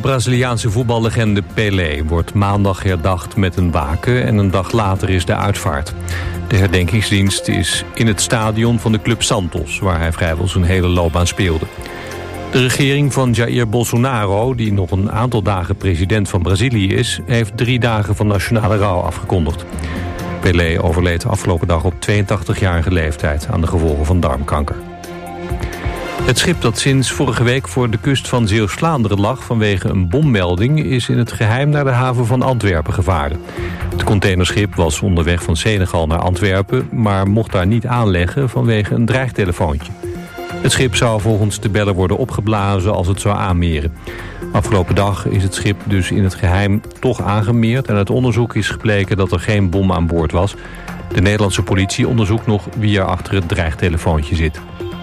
Braziliaanse voetballegende Pelé wordt maandag herdacht met een waken en een dag later is de uitvaart. De herdenkingsdienst is in het stadion van de Club Santos, waar hij vrijwel zijn hele loopbaan speelde. De regering van Jair Bolsonaro, die nog een aantal dagen president van Brazilië is, heeft 3 dagen van nationale rouw afgekondigd. Pelé overleed afgelopen dag op 82-jarige leeftijd aan de gevolgen van darmkanker. Het schip dat sinds vorige week voor de kust van Zeeuws-Vlaanderen lag vanwege een bommelding is in het geheim naar de haven van Antwerpen gevaren. Het containerschip was onderweg van Senegal naar Antwerpen, maar mocht daar niet aanleggen vanwege een dreigtelefoontje. Het schip zou volgens de beller worden opgeblazen als het zou aanmeren. Afgelopen dag is het schip dus in het geheim toch aangemeerd en uit onderzoek is gebleken dat er geen bom aan boord was. De Nederlandse politie onderzoekt nog wie er achter het dreigtelefoontje zit.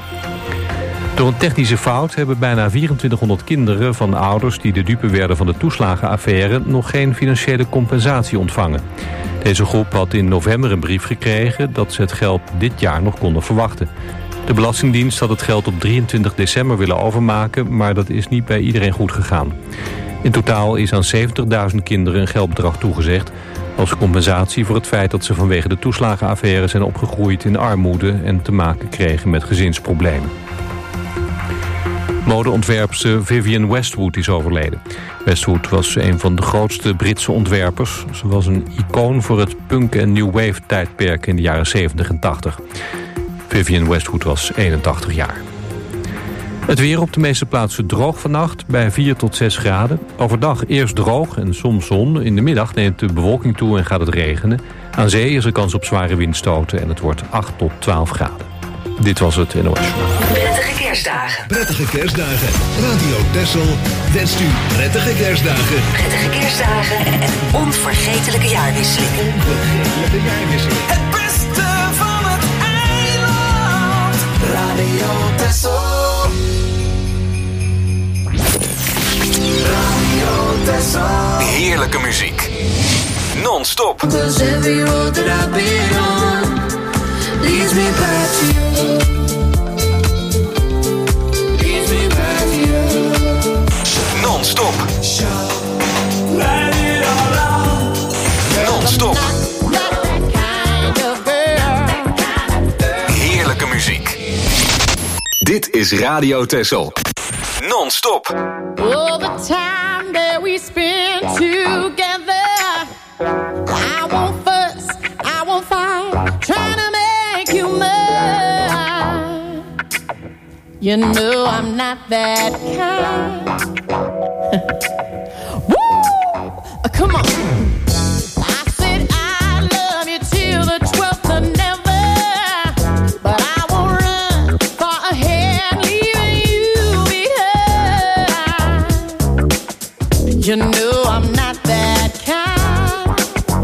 Door een technische fout hebben bijna 2400 kinderen van ouders die de dupe werden van de toeslagenaffaire nog geen financiële compensatie ontvangen. Deze groep had in november een brief gekregen dat ze het geld dit jaar nog konden verwachten. De Belastingdienst had het geld op 23 december willen overmaken, maar dat is niet bij iedereen goed gegaan. In totaal is aan 70.000 kinderen een geldbedrag toegezegd als compensatie voor het feit dat ze vanwege de toeslagenaffaire zijn opgegroeid in armoede en te maken kregen met gezinsproblemen. Modeontwerpster Vivienne Westwood is overleden. Westwood was een van de grootste Britse ontwerpers. Ze was een icoon voor het punk- en new wave tijdperk in de jaren 70 en 80. Vivienne Westwood was 81 jaar. Het weer op de meeste plaatsen droog vannacht bij 4 tot 6 graden. Overdag eerst droog en soms zon. In de middag neemt de bewolking toe en gaat het regenen. Aan zee is er kans op zware windstoten en het wordt 8 tot 12 graden. Dit was het NOS Journaal. Prettige kerstdagen. Prettige kerstdagen. Radio Texel wenst u prettige kerstdagen. Prettige kerstdagen en een onvergetelijke jaarwisseling. Het beste van het eiland. Radio Texel. Radio Texel. Heerlijke muziek. Non-stop. Cause every road that I've been on leads me back to you. Leads me back to you. Non-stop. Let it all out. Non-stop. Not that kind of girl. Heerlijke muziek. Dit is Radio Texel. Non-stop. All the time that we spend together, I won't fuss, I won't fight, trying to make you mine. You know I'm not that kind. Woo! Come on. I said I love you till the 12th of never, but I won't run far ahead, leaving you behind. You know I'm not that kind,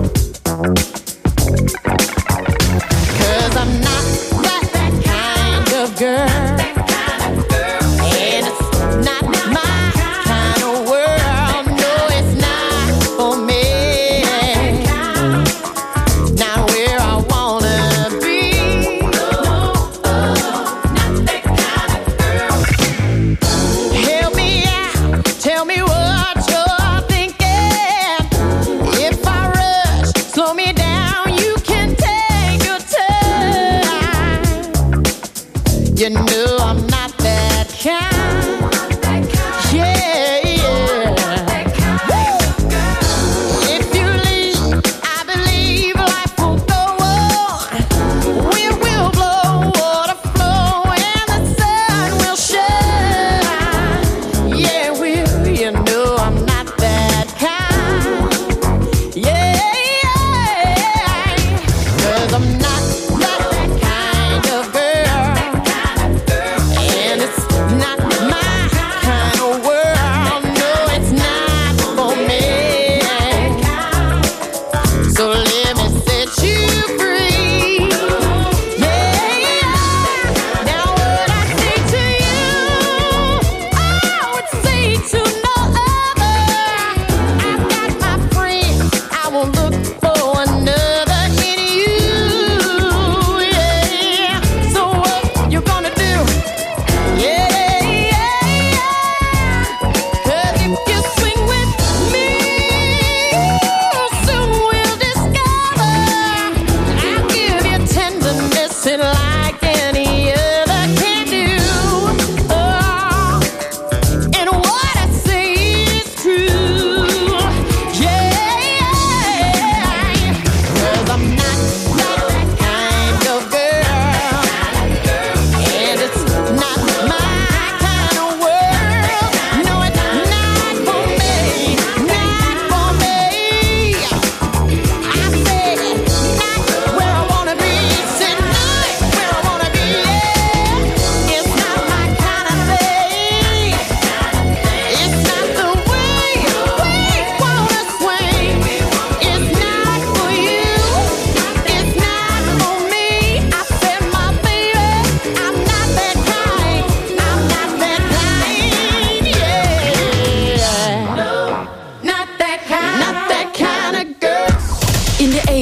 'cause I'm not that kind of girl. And it's not my kind of world. No, it's not for me. Not where I wanna be. Not that kind of girl. Help me out. Tell me what you're thinking.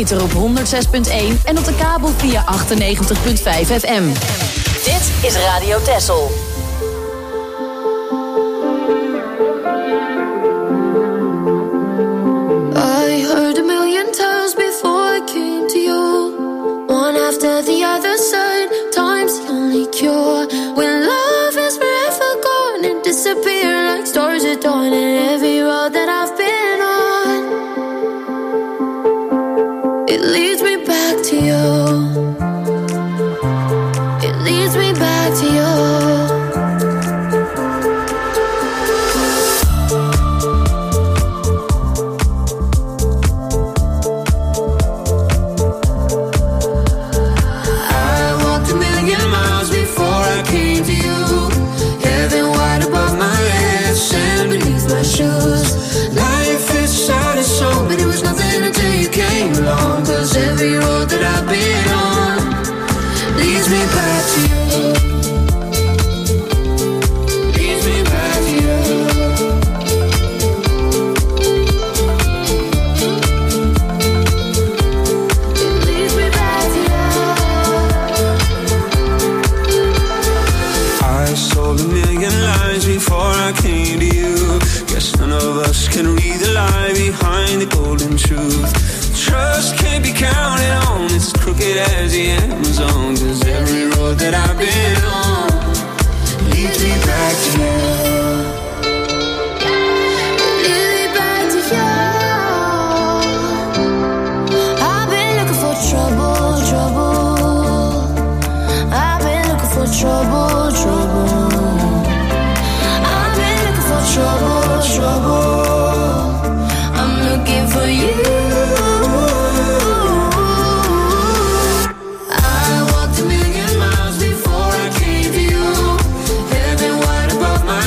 ether op 106.1 en op de kabel via 98.5 FM. Dit is Radio Texel. I heard a million times before I came to you. One after the other said, time's the only cure. When love is forever gone and disappear like stars at dawn. And every road that I've been on, it leads me back to you. It leads me back to you. Cause every road that I've been on leads me back to you. Leads me back to you. It leads me back to you. I sold a million lies before I came to you. Guess none of us can read the lie behind the golden truth. Trust can't be counted on, it's as crooked as the Amazon. Cause every road that I've been on leads me back to you. Leads me back to you. I've been looking for trouble, trouble. I've been looking for trouble, trouble. I've been looking for trouble, trouble. I'm looking for you. My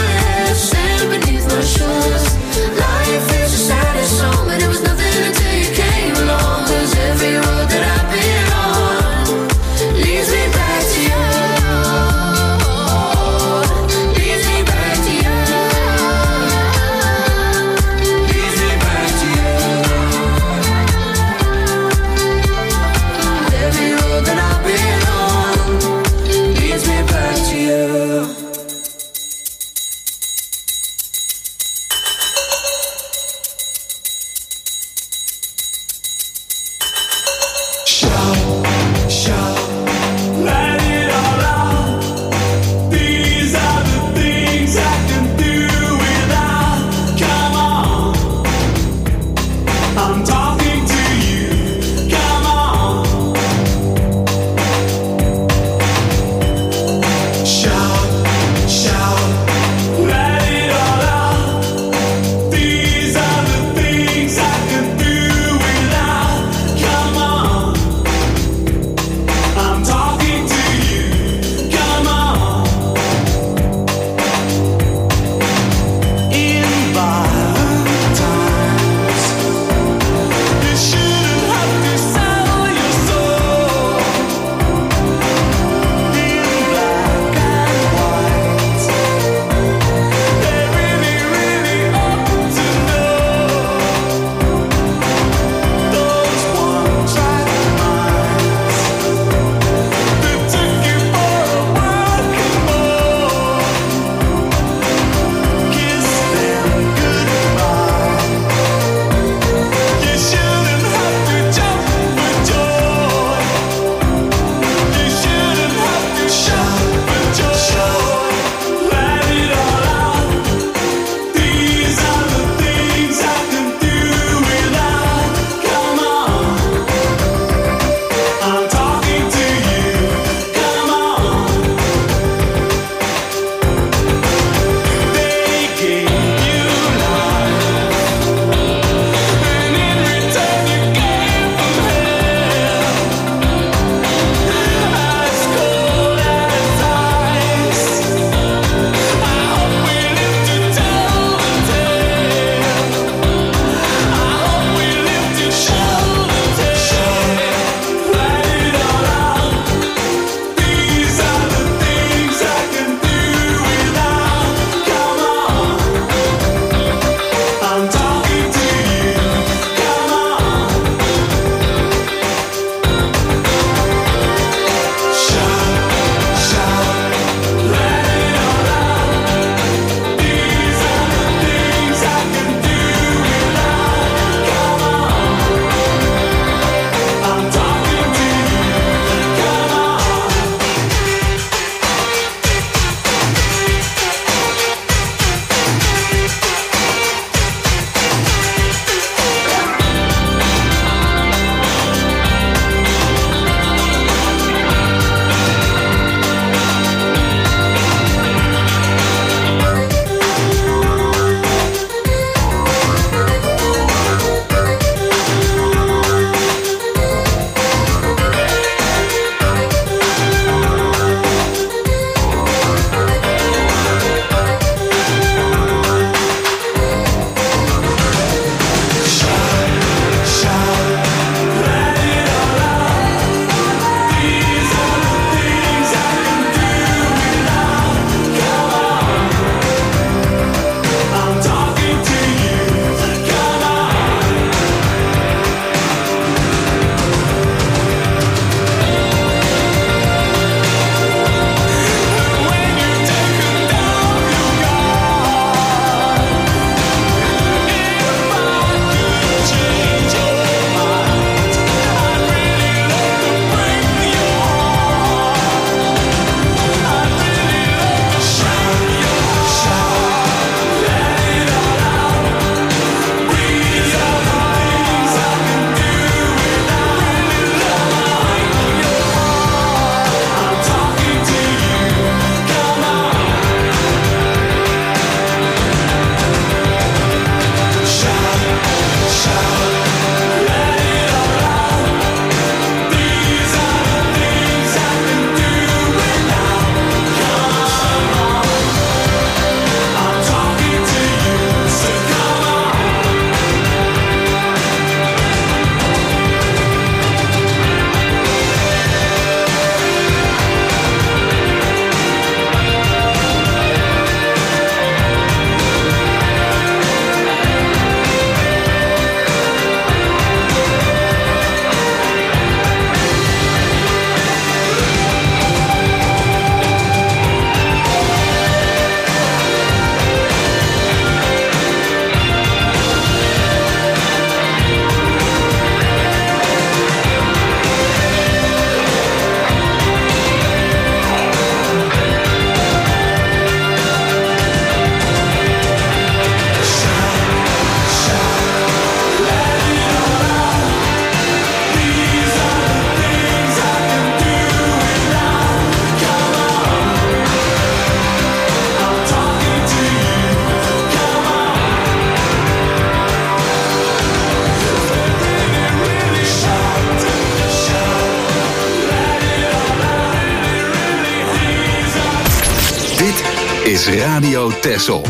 is Radio Texel.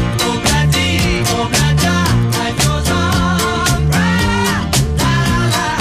La la la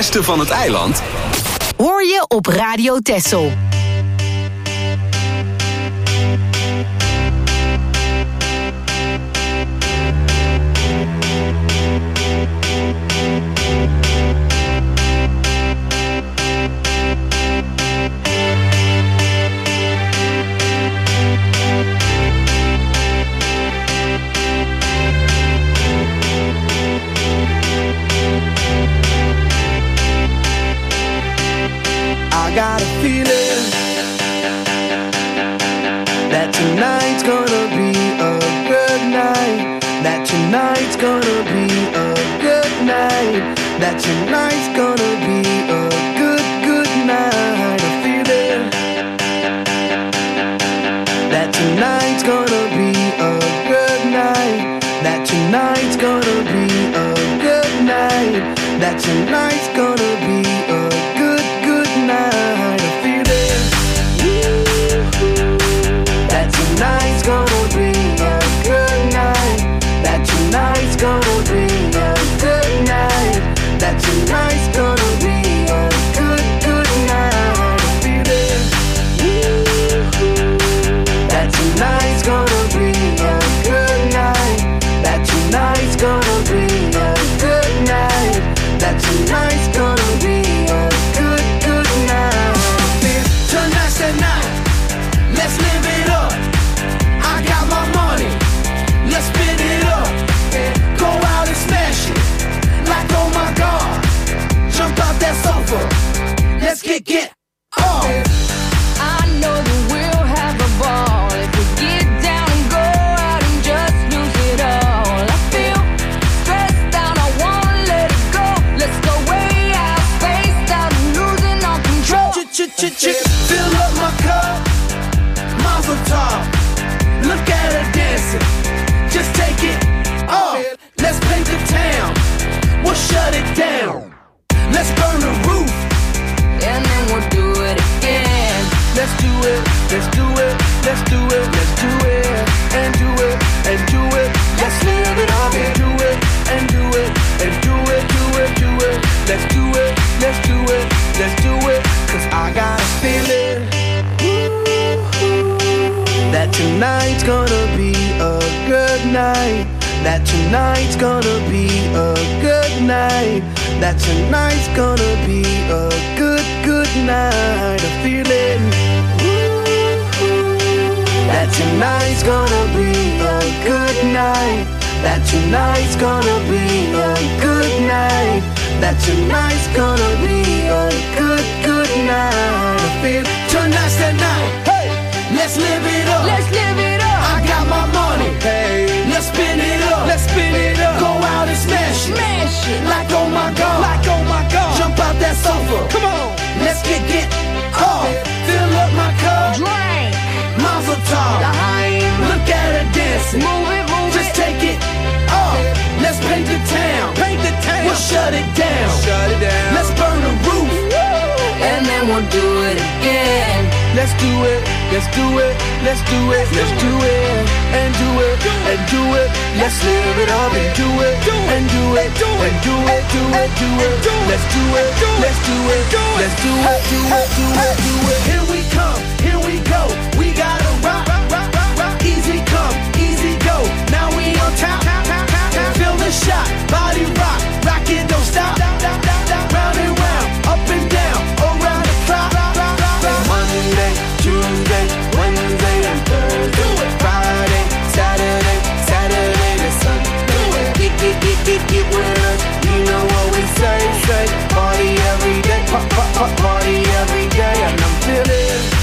beste van het eiland hoor je op Radio Texel. I got a feeling that tonight's gonna be a good night. That tonight's gonna be a good night. That tonight's gonna be a good night. A feeling that tonight's gonna be a good night. That tonight's gonna be a good night. That tonight's gonna be a good night. A feeling that tonight's gonna be a good night. That tonight's gonna be a good night. That tonight's gonna be a good night. A feeling that tonight's gonna be a good night. That tonight's gonna be a good night. That tonight's gonna be a good night. Tonight's the night. Let's live it up. I got my money. Let's spin it up. Go out and smash it. Like oh my God. Jump out that sofa. Let's get off. I know that we'll have a ball if we get down and go out and just lose it all. I feel stressed out, I wanna let it go. Let's go way out, spaced out, and losing all control. Fill up my cup, Mazel tov. Look at her dancing, just take it off. Let's paint the town, we'll shut it down. Let's burn the roof, And then we'll do it again. let's do it, let's do it, let's do it, let's do it, and do it, and do it. Let's live it up and do it, and do it, and do it, do it, do it. Let's do it, let's do it, let's do it. Cause I got a feeling that tonight's gonna be a good night. That tonight's gonna be a good night. That tonight's gonna be a good night. A feeling that tonight's gonna be a good night. That tonight's gonna be a good night. That tonight's gonna be a good night. I feel tonight's the night. Hey, let's live it up. Let's live it up. I got my money. Hey, let's spin it up. Let's spin it up. Go out and smash it. Smash it. Like oh my God. Like oh my God. Jump out that sofa. Come on. Let's get off. Fill up my cup. Drink. Mazel tov. L'chaim. Look at her dancing. Move it, move Just it. take it off. Let's paint the town. Paint the town. We'll shut it down. Shut it down. Let's burn the roof. And then we'll do it again. Let's do it. Let's do it. Let's do it. Let's do it. And do it. And do it. Let's live it up and do it. And do it. And do it. Do it. Do it. Let's do it. Let's do it. Let's do it. Do it. Do it. Do it. Here we come. Here we go. We gotta rock. Easy come. Easy go. Now we on top. Feel the shot. Body rock. Rock it. Don't stop. Round and round. Up and down. Around the clock. Monday, Tuesday, Wednesday, and Thursday. Friday, Saturday, Saturday to Sunday. Get with us. You know what we say. Party every day. Party every day. And I'm feeling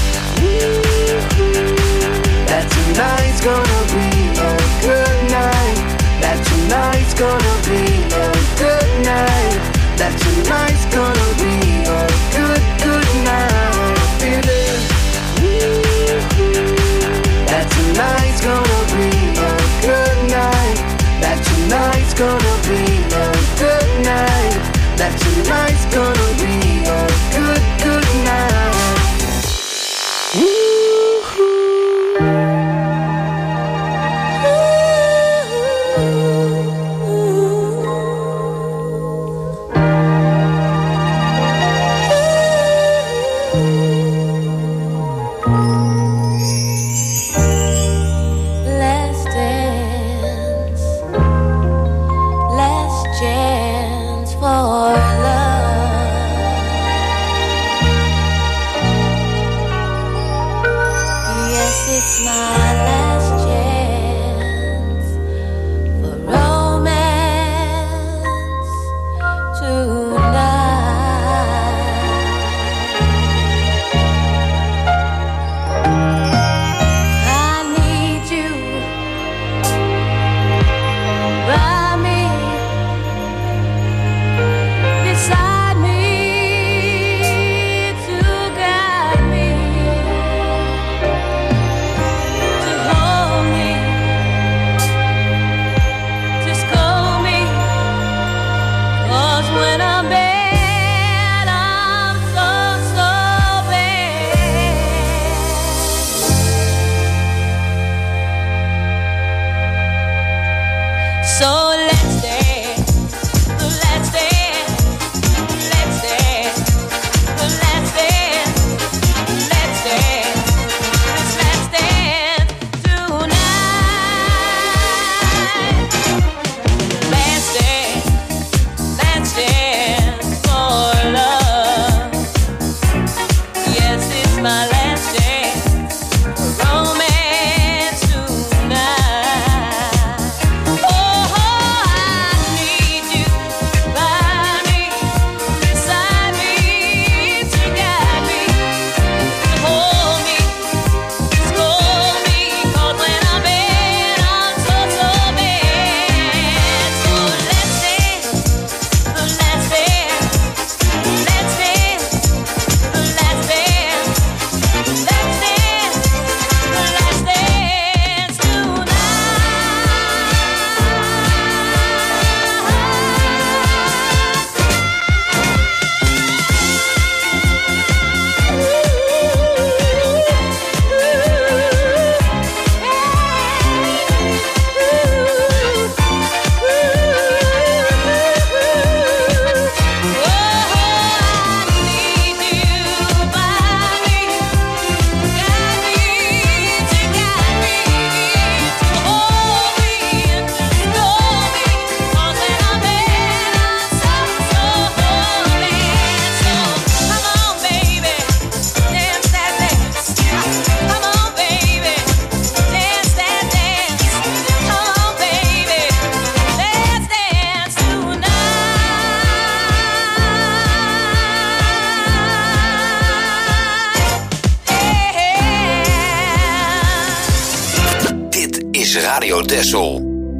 is Radio Texel.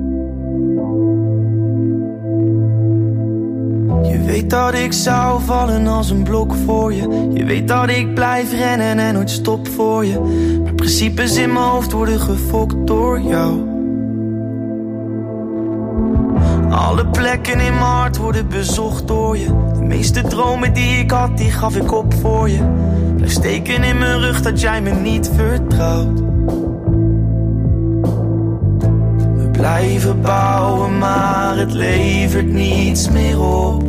Je weet dat ik zou vallen als een blok voor je. Je weet dat ik blijf rennen en nooit stop voor je. Maar principes in mijn hoofd worden gefokt door jou. Alle plekken in mijn hart worden bezocht door je. De meeste dromen die ik had, die gaf ik op voor je. Blijf steken in mijn rug dat jij me niet vertrouwt. We blijven bouwen, maar het levert niets meer op.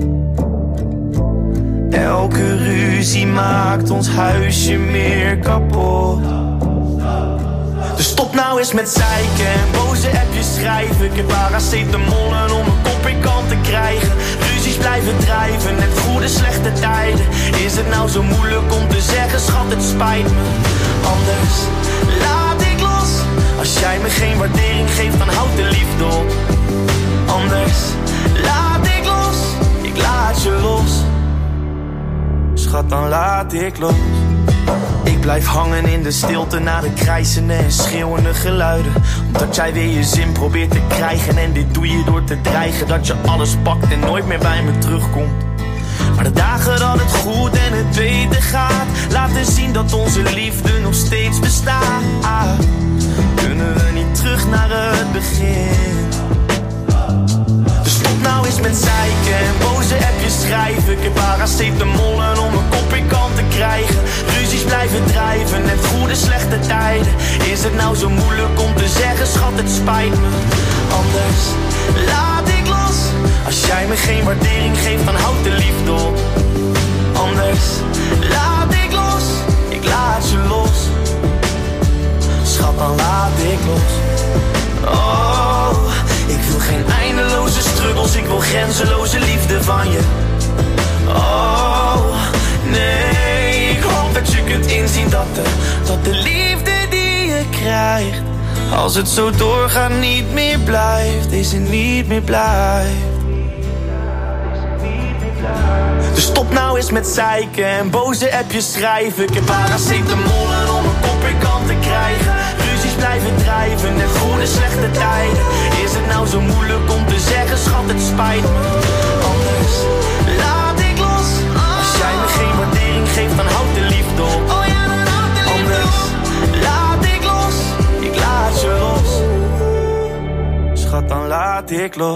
Elke ruzie maakt ons huisje meer kapot. Dus stop nou eens met zeiken en boze appjes schrijven. Ik heb paracetamol om een kop in kant te krijgen. Ruzies blijven drijven, net goede slechte tijden. Is het nou zo moeilijk om te zeggen, schat, het spijt me. Anders laat ik los. Als jij me geen waardering geeft, dan houd de liefde op. Anders laat ik los. Ik laat je los. Schat, dan laat ik los. Ik blijf hangen in de stilte naar de krijzende en schreeuwende geluiden. Omdat jij weer je zin probeert te krijgen. En dit doe je door te dreigen dat je alles pakt en nooit meer bij me terugkomt. Maar de dagen dat het goed en het beter gaat, laten zien dat onze liefde nog steeds bestaat. Kunnen we niet terug naar het begin? Dus stop nou eens met zeiken en boze appjes schrijven. Ik heb paracetamol om een kop in kant te krijgen. Ruzies blijven drijven, net goede slechte tijden. Is het nou zo moeilijk om te zeggen, schat, het spijt me. Anders laat ik los. Als jij me geen waardering geeft, dan houd de liefde op. Anders laat ik los. Ik laat je los. Schat, dan laat ik los. Oh, ik wil geen eindeloze struggles. Ik wil grenzeloze liefde van je. Oh, nee, ik hoop dat je kunt inzien dat de liefde die je krijgt, als het zo doorgaat, niet meer blijft. Is het niet meer blijft. Dus stop nou eens met zeiken en boze appjes schrijven. Ik heb paracetamol om een kop in kant te krijgen. Ruzies blijven drijven, net goede slechte tijden. Is het nou zo moeilijk om te zeggen, schat, het spijt me. Anders laat ik los. Als jij me geen waardering geeft, dan houd de liefde op. Anders laat ik los. Ik laat je los. Schat, dan laat ik los.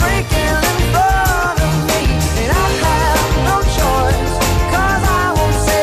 Say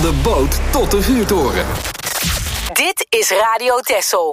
de boot tot de vuurtoren. Dit is Radio Texel.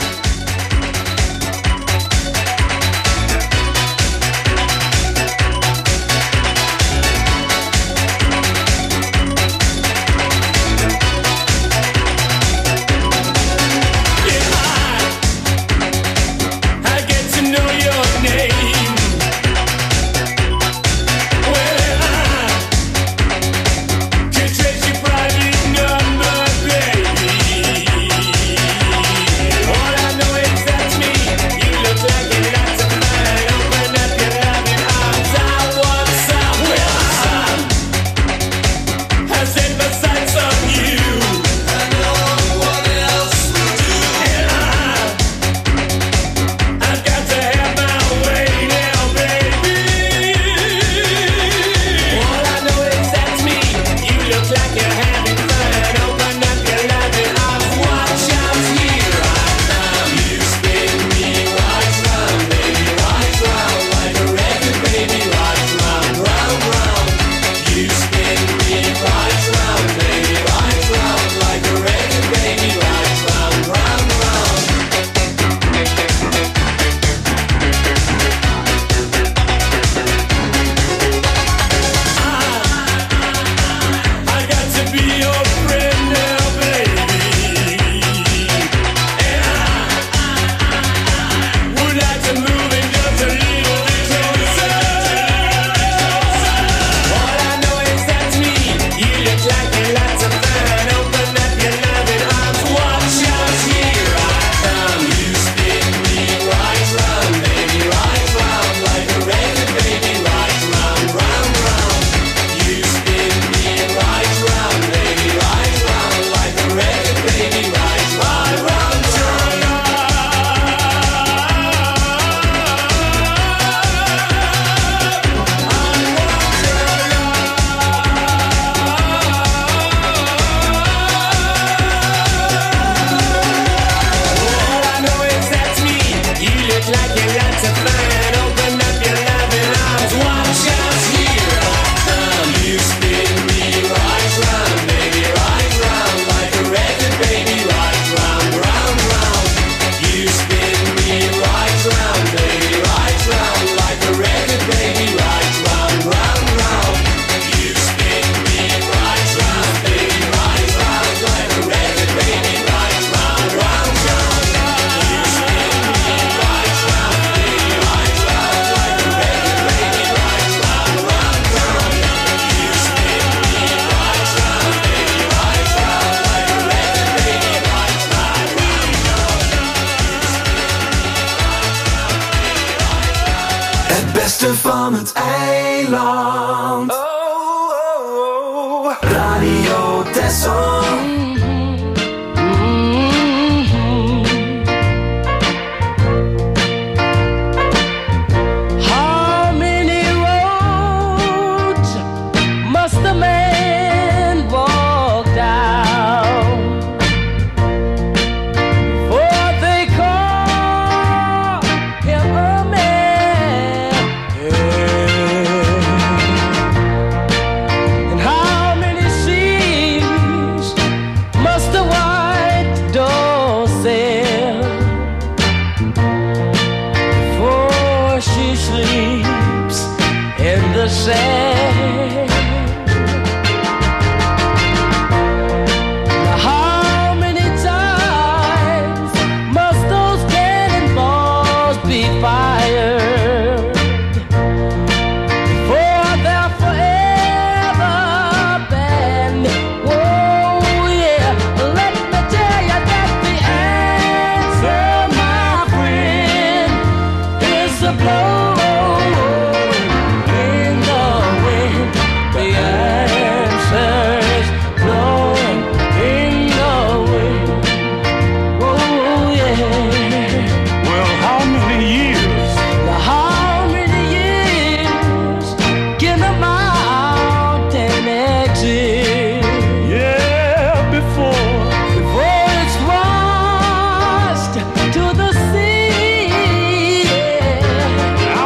Van het eiland. Radio Texel. How many roads must a man walk down before they call him a man? And how many seas must the white dove sail before she sleeps in the sand? Now how many times must those cannonballs be fired before they're forever banned? Oh yeah, let me tell you that the answer, my friend, is a blow in the wind. The answer is blowing in the wind. Oh yeah. Well, how many years? Now how many years can a mountain exist? Yeah, before it's washed to the sea. Yeah.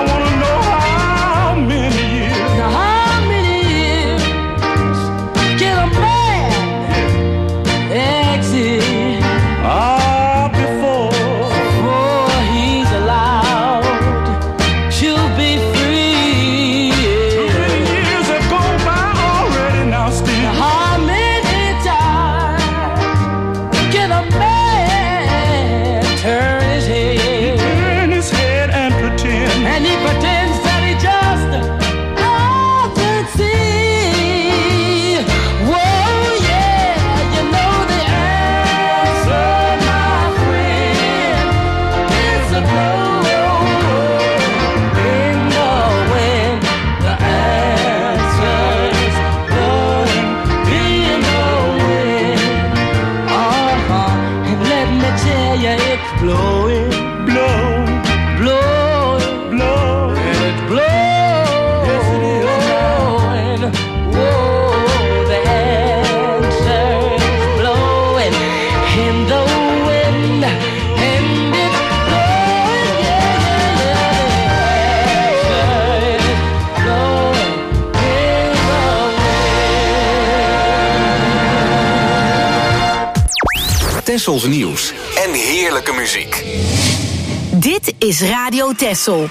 Tessels nieuws en heerlijke muziek. Dit is Radio Tessel.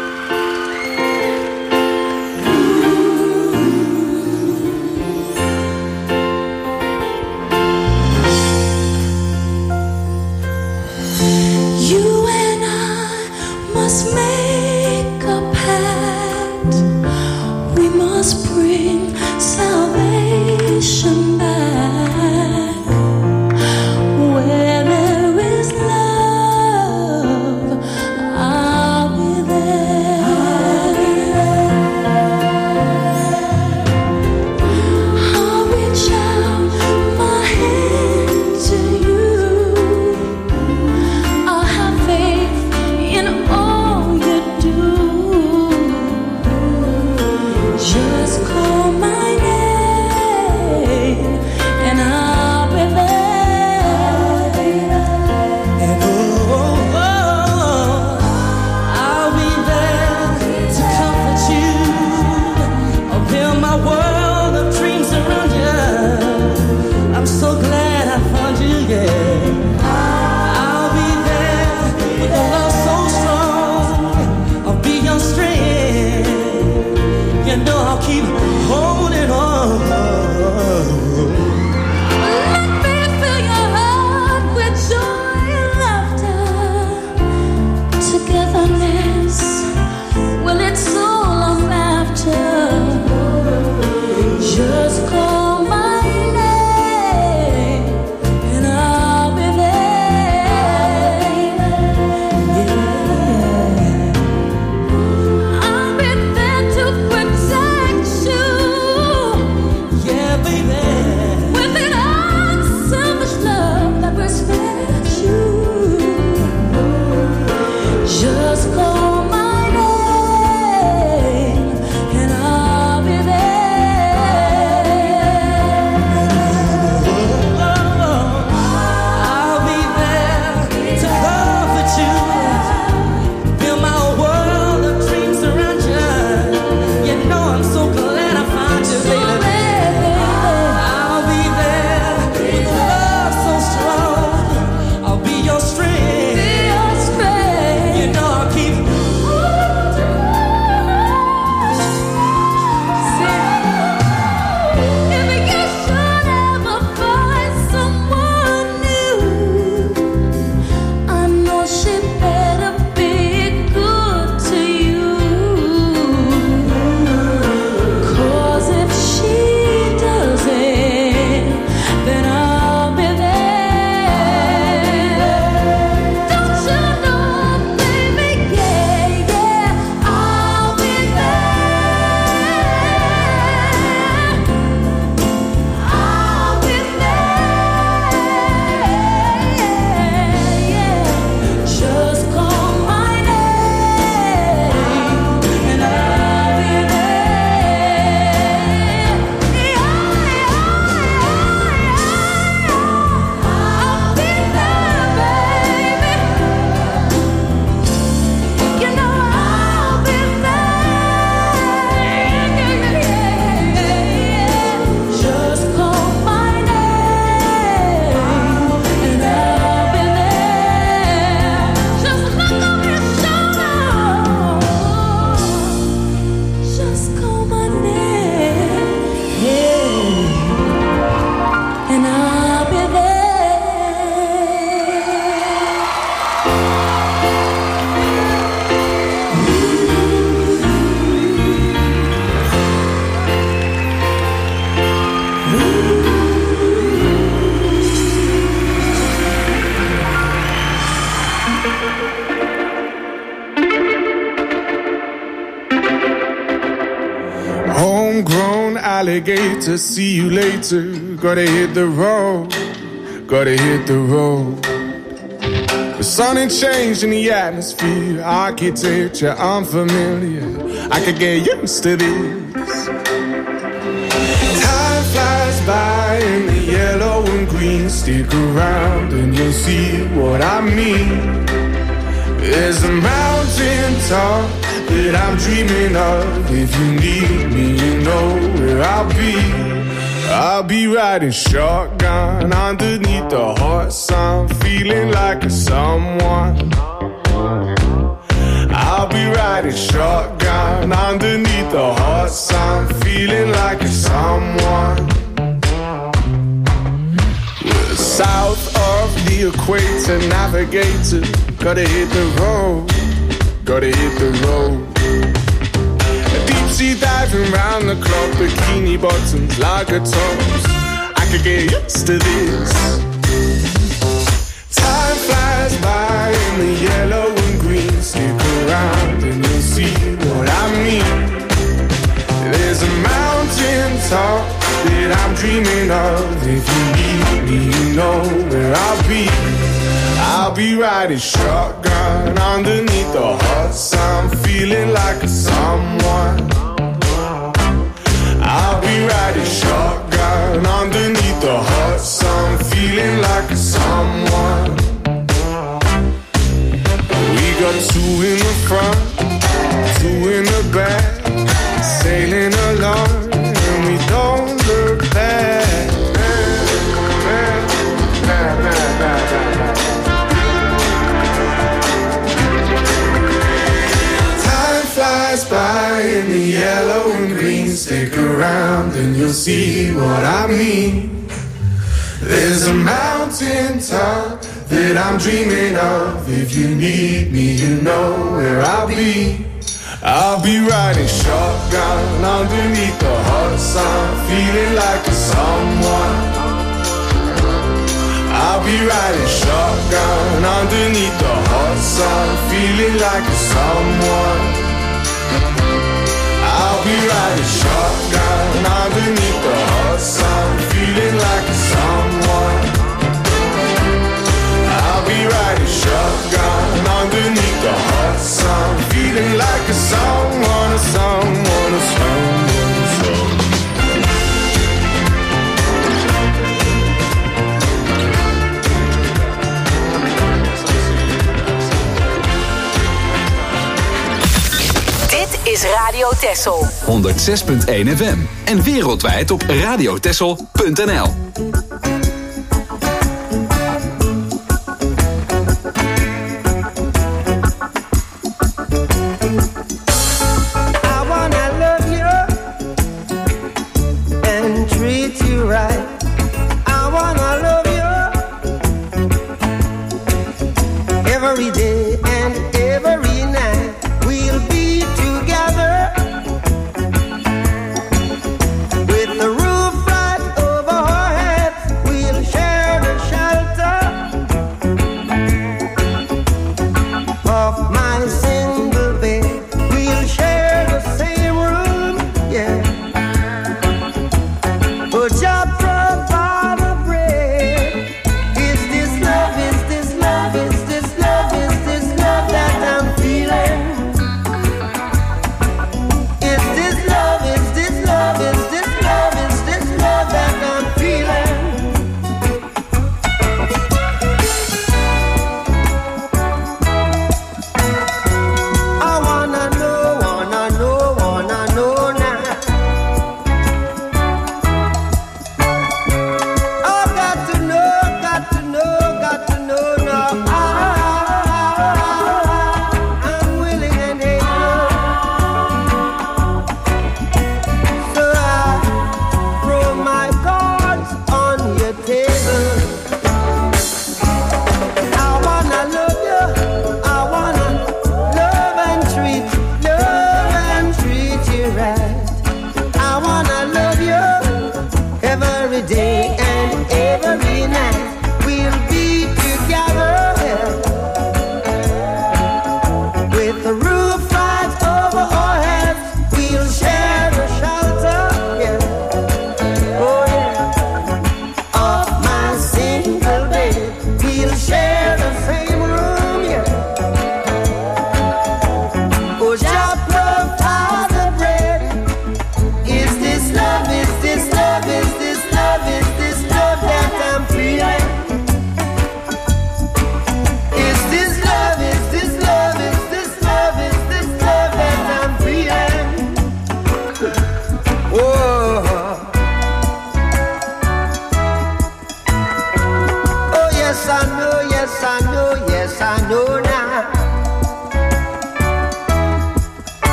You and I must make a pact. We must bring salvation back. Where there is love, I'll be there. I'll reach out my hand to you. I'll have faith in all you do. Just call my name and I'll be there. And I'll be there to comfort you. I'll build my world of dreams around you. I'm so glad I found you, yeah. I'll be there with a love so strong. I'll be your strength. You know I'll keep holding on. Let me fill your heart with joy and laughter. Togetherness, well, it's all I'm after. Just call my name and I'll be there. Yeah. I'll be there to protect you. Yeah, baby. With an unselfish love that respects you. Just call my name and I'll be there. I'll be there to comfort you. Build my world of dreams around you. You know I'm so glad I found you, baby. I'll be there with love so strong. I'll be your strength. You know I'll keep. If you should ever find someone new, I know she better be good to you. 'Cause if she doesn't, then I'll be there. Don't you know, baby, yeah, yeah, I'll be there. I'll be there, yeah. Just call my name and I'll be there. I'll be there, baby. You know I'll be there. Just call my name and I'll be there. Just look over your shoulder. Just call my name, yeah, and I'll be there. Homegrown alligator, see you later. Gotta hit the road, gotta hit the road. The sun ain't changed in the atmosphere, architecture unfamiliar. I could get used to this. Time flies by in the yellow and green. Stick around and you'll see what I mean. There's a mountain top that I'm dreaming of. If you need me, you know where I'll be. I'll be riding shotgun underneath the hot sun, feeling like a someone. I'll be riding shotgun underneath the hot sun, feeling like a someone. We're south of the equator, navigator, gotta hit the road, gotta hit the road. Deep sea diving round the clock, bikini bottoms, lager tops. I could get used to this. Time flies by in the yellow and green. Stick around and you'll see what I mean. There's a mountain top that I'm dreaming of. If you need me, you know where I'll be. I'll be riding shotgun underneath the hot sun, feeling like a someone. I'll be riding shotgun underneath the hot sun, feeling like a someone. We got two in the front, two in the back, sailing along and we don't look back. By in the yellow and green, stick around and you'll see what I mean. There's a mountain top that I'm dreaming of. If you need me, you know where I'll be. I'll be riding shotgun underneath the hot sun, feeling like a someone. I'll be riding shotgun underneath the hot sun, feeling like a someone. I'll be riding shotgun underneath the hot sun, feeling like a someone. I'll be riding shotgun underneath the hot sun, feeling like a someone, a someone, a someone, a someone. Is Radio Texel 106.1 FM en wereldwijd op radiotexel.nl.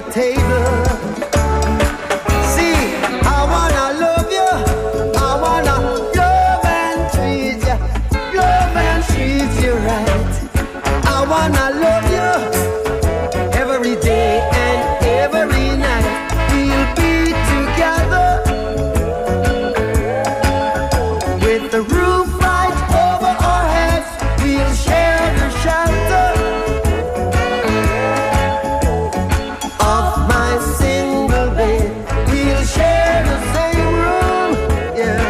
that table. See, I wanna love you, I wanna love and treat you, love and treat you right. I wanna love you every day and every night. We'll be together with the roof right over our heads. We'll share the shelter of my single bed. We'll share the same room, yeah.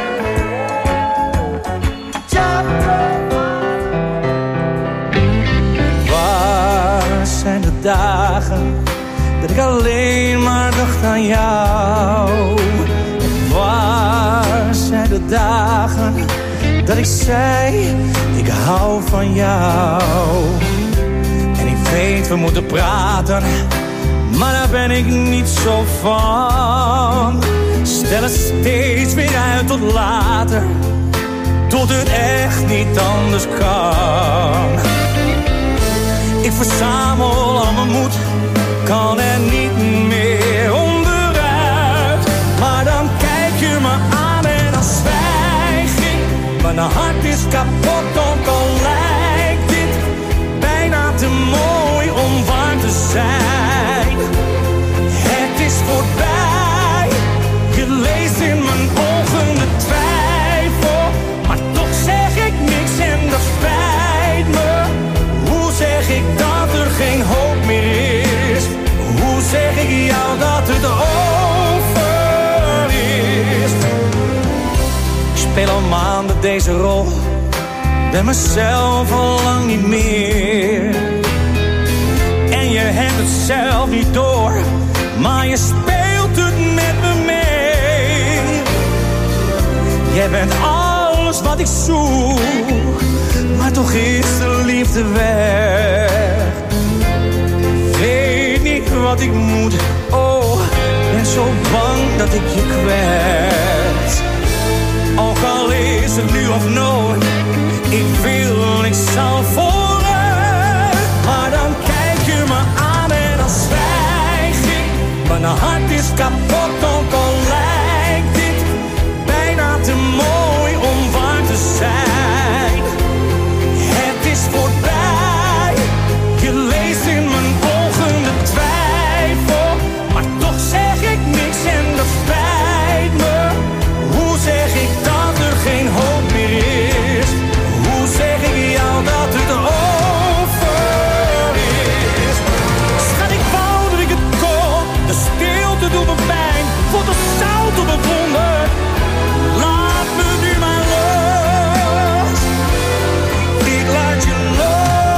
Waar zijn de dagen dat ik alleen maar dacht aan jou? En waar zijn de dagen dat ik zei, ik hou van jou? En ik weet, we moeten praten, maar daar ben ik niet zo van. Stel het steeds weer uit tot later, tot het echt niet anders kan. Ik verzamel al mijn moed, kan er niet meer onderuit. Maar dan kijk je me aan en dan zwijg ik. Mijn hart is kapot, ook al lijkt dit bijna te mooi om waar te zijn. Het is voorbij, je leest in mijn ogen de twijfel. Maar toch zeg ik niks en dat spijt me. Hoe zeg ik dat er geen hoop meer is? Hoe zeg ik jou dat het over is? Ik speel al maanden deze rol, ben mezelf al lang niet meer. En je hebt het zelf niet door, maar je speelt het met me mee. Jij bent alles wat ik zoek, maar toch is de liefde weg. Weet niet wat ik moet, oh, ben zo bang dat ik je kwets. Ook al is het nu of nooit, ik wil, ik zal vooruit. Maar dan kijk je me aan en dan zwijg ik. Mijn hart is kapot, ook al lijkt dit bijna te mooi om waar te zijn. Het is voorbij, je leest in mijn ogen de twijfel. Maar toch zeg ik niks en dat spijt me. Hoe zeg ik dat er geen hoop meer is? Hoe zeg ik jou dat het over is? Schat, ik wou dat ik het kon, de stilte doet me pijn. Voelt het zout op mijn wonden. Laat me nu maar los. Ik laat je los.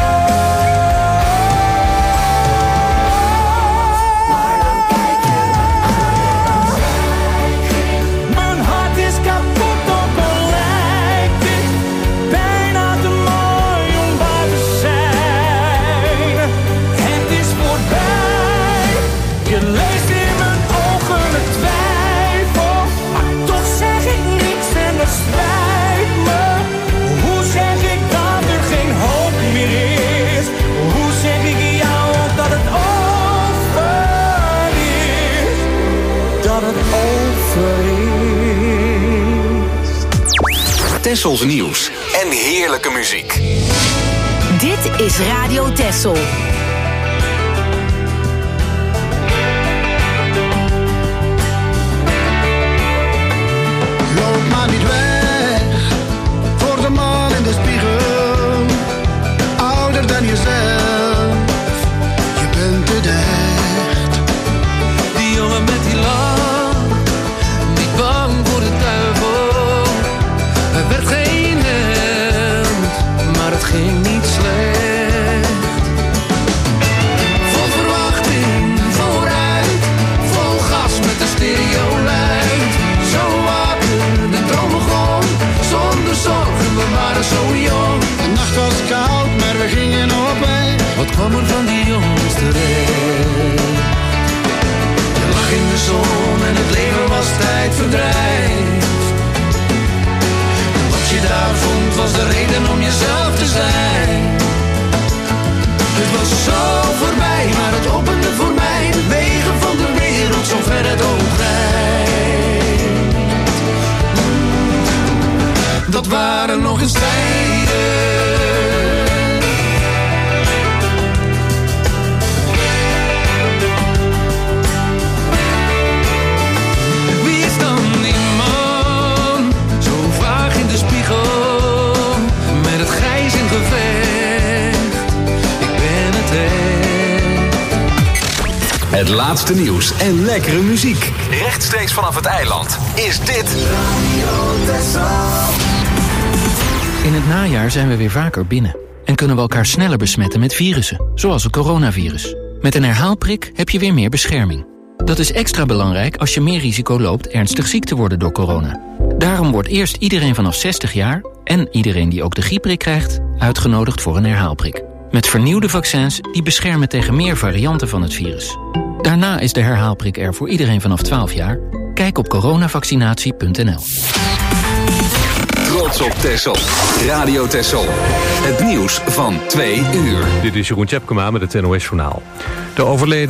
Maar dan kijk je aan. Mijn hart is kapot, ook al lijkt dit bijna te mooi om waar te zijn. Het is voorbij, je leest in mijn ogen de twijfel. Maar toch zeg ik niks en dat spijt me. Hoe zeg ik dat er geen hoop meer is? Hoe zeg ik jou dat het over is? Dat het over is. Tessels nieuws en heerlijke muziek. Dit is Radio Tessel. Loop maar niet weg voor de man in de spiegel. Ouder dan jezelf, je bent het echt. Die jongen met die lach, niet bang voor de duivel. Hij werd geen held, maar het ging niet slecht. Vol verwachting, vooruit, vol gas met de stereoluid. Zo wakker, de droom begon, zonder zorgen, we waren zo jong. De nacht was koud, maar we gingen op weg. Wat kwam er van die jongens terecht? Je lag in de zon en het leven was tijdverdrijf. Wat je daar vond was de reden om jezelf te zijn. Het was zo voorbij, maar het opende voor mij de wegen Het laatste nieuws en lekkere muziek. Rechtstreeks vanaf het eiland is dit Radio Texel. In het najaar zijn we weer vaker binnen. En kunnen we elkaar sneller besmetten met virussen, zoals het coronavirus. Met een herhaalprik heb je weer meer bescherming. Dat is extra belangrijk als je meer risico loopt ernstig ziek te worden door corona. Daarom wordt eerst iedereen vanaf 60 jaar... en iedereen die ook de griepprik krijgt, uitgenodigd voor een herhaalprik. Met vernieuwde vaccins die beschermen tegen meer varianten van het virus. Daarna is de herhaalprik er voor iedereen vanaf 12 jaar. Kijk op coronavaccinatie.nl. Trots op Texel. Radio Texel. Het nieuws van 2 uur. Dit is Jeroen Tjepkema met het NOS Journaal. De overleden